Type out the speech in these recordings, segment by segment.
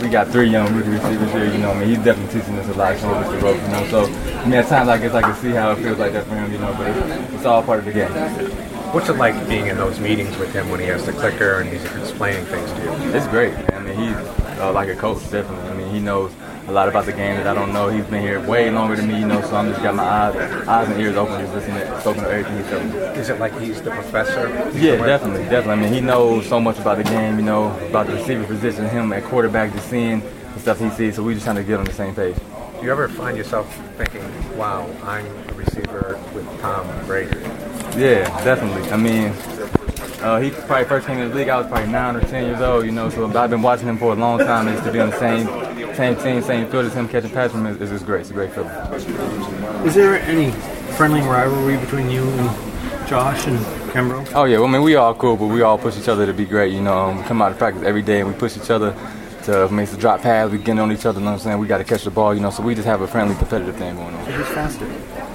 we got 3 young rookie receivers here, you know. I mean, he's definitely teaching us a lot, showing us the ropes, you know. So, I mean, at times I guess I can see how it feels like that for him, you know, but it's all part of the game. What's it like being in those meetings with him when he has the clicker and he's explaining things to you? It's great, man. I mean, he's like a coach, definitely. I mean, he knows a lot about the game that I don't know. He's been here way longer than me, you know, so I'm just got my eyes and ears open, just listening to soaking up everything he's telling me. Is it like he's the professor? Yeah, definitely. I mean, he knows so much about the game, you know, about the receiver position, him at quarterback, just seeing the stuff he sees, so we just trying to get on the same page. Do you ever find yourself thinking, wow, I'm a receiver with Tom Brady? Yeah, definitely. I mean, he probably first came in the league, I was probably 9 or 10 years old, you know, so I've been watching him for a long time, and to be on the same team, same field as him, catching passes from him is just great. It's a great feeling. Is there any friendly rivalry between you and Josh and Kimbrough? Oh, yeah. Well, I mean, we all cool, but we all push each other to be great, you know. We come out of practice every day, and we push each other to make the drop pass. We get on each other, you know what I'm saying? We got to catch the ball, you know, so we just have a friendly, competitive thing going on. So who's faster?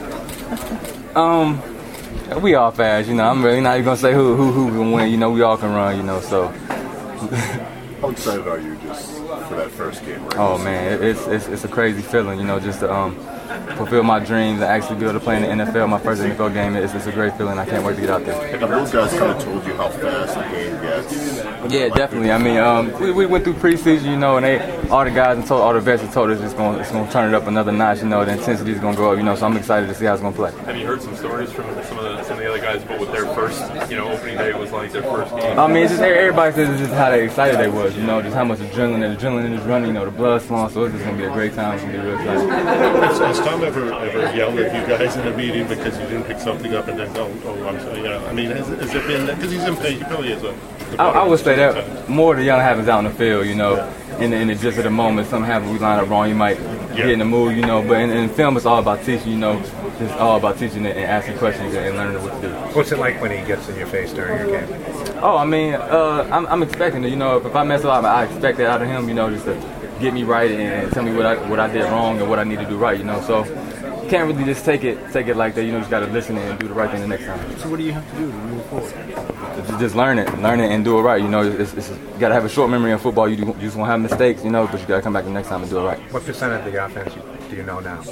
We all fast, you know. I'm really not even going to say who can win. You know, we all can run, you know, so. How excited are you just for that first game? Oh, man, it's a crazy feeling, you know, just to fulfill my dreams and actually be able to play in the NFL, my first NFL game. It's a great feeling. I can't wait to get out there. Have those guys kind of told you how fast the game gets? Yeah, definitely. I mean, we went through preseason, you know, and all the guys and all the vets told us it's going to turn it up another notch, you know, the intensity is going to go up, you know, so I'm excited to see how it's going to play. Have you heard some stories from some of the other guys about what their first, opening day was like, their first game? I mean, it's just everybody says it's just how they excited they was, you know, just how much adrenaline is running, you know, the blood's flowing, so it's just going to be a great time. It's going to be real exciting. Has Tom ever yelled at you guys in a meeting because you didn't pick something up and then go, oh, I'm sorry, I mean, has it been, because he's impatient, he probably is I would say that more of the yelling happens out in the field, you know, in the gist of the moment. Something happens, we line up wrong, you might get in the mood, you know, but in film it's all about teaching, you know, it's all about teaching and asking questions and learning what to do. What's it like when he gets in your face during your game? Oh, I mean, I'm expecting it, you know, if I mess up, I expect that out of him, you know, just to get me right and tell me what I did wrong and what I need to do right, you know, so you can't really just take it like that, you know, just got to listen and do the right thing the next time. So what do you have to do to move forward? Just learn it and do it right. You know, you got to have a short memory in football. You just won't have mistakes, you know, but you got to come back the next time and do it right. What percent of the offense do you know now?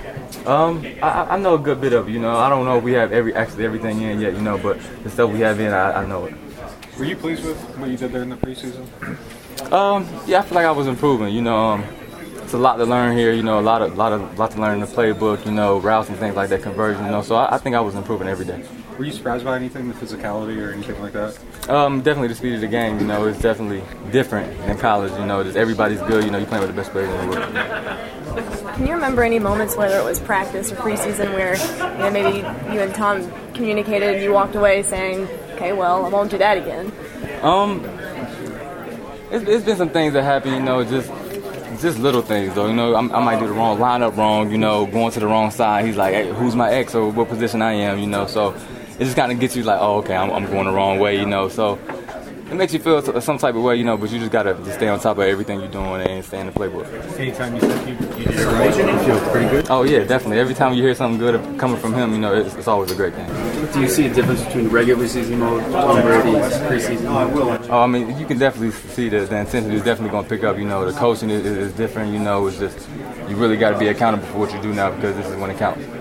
I know a good bit of it, you know. I don't know if we have everything in yet, you know, but the stuff we have in, I know it. Were you pleased with what you did there in the preseason? Yeah, I feel like I was improving, you know. It's a lot to learn here, you know, a lot to learn in the playbook, you know, routes and things like that, conversion, you know. So I think I was improving every day. Were you surprised by anything, the physicality or anything like that? Definitely the speed of the game, you know, it's definitely different than college, you know, just everybody's good, you know, you're playing with the best players in the world. Can you remember any moments, whether it was practice or preseason, where maybe you and Tom communicated and you walked away saying, okay, well, I won't do that again? It's been some things that happen, you know, just little things, though. You know, I might do the wrong lineup wrong, you know, going to the wrong side. He's like, hey, who's my ex or what position I am, you know. So it just kind of gets you like, oh, okay, I'm going the wrong way, you know. So it makes you feel some type of way, you know, but you just got to just stay on top of everything you're doing and stay in the playbook. Anytime you think you did it right, you feel pretty good? Oh, yeah, definitely. Every time you hear something good coming from him, you know, it's always a great thing. Do you see a difference between regular season mode, Tom Brady's preseason mode? Oh, I mean, you can definitely see the intensity is definitely going to pick up, you know. The coaching is different, you know. It's just you really got to be accountable for what you do now because this is when it counts.